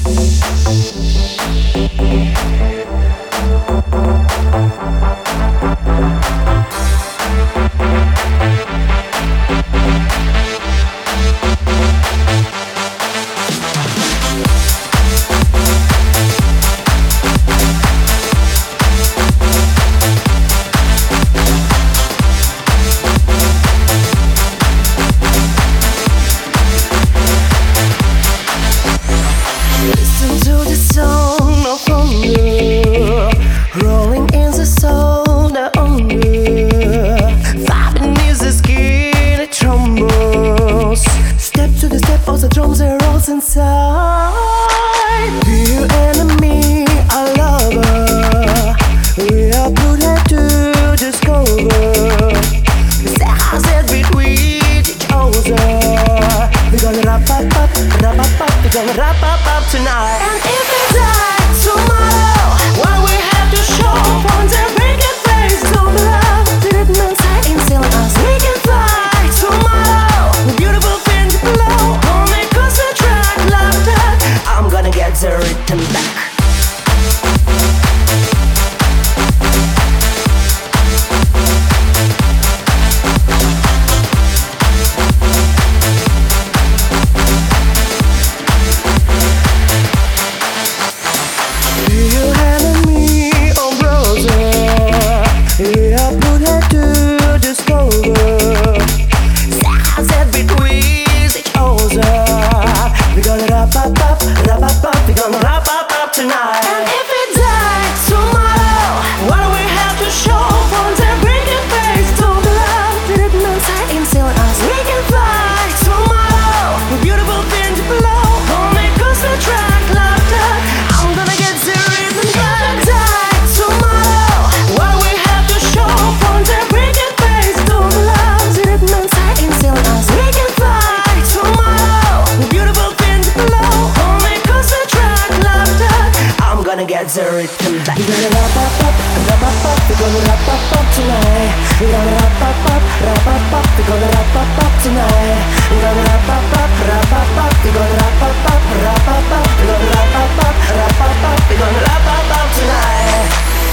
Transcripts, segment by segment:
Get the rhythm back. We gonna wrap up, we gonna wrap up tonight. We gonna wrap up, we gonna wrap up tonight. We gonna wrap up, we gonna wrap up, we gonna wrap up, we gonna wrap up tonight.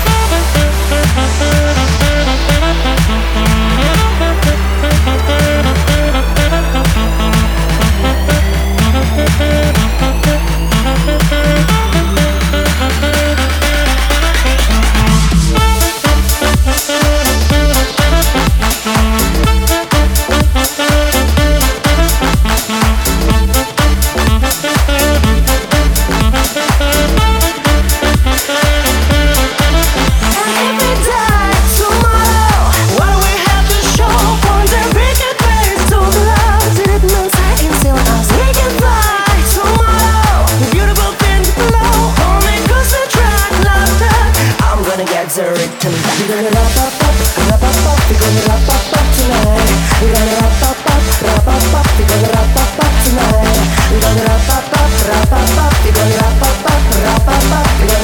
The rhythm back. We gonna wrap up, we gonna wrap up tonight. We gonna wrap up, we gonna wrap up tonight. We gonna wrap up, we gonna wrap up, we gonna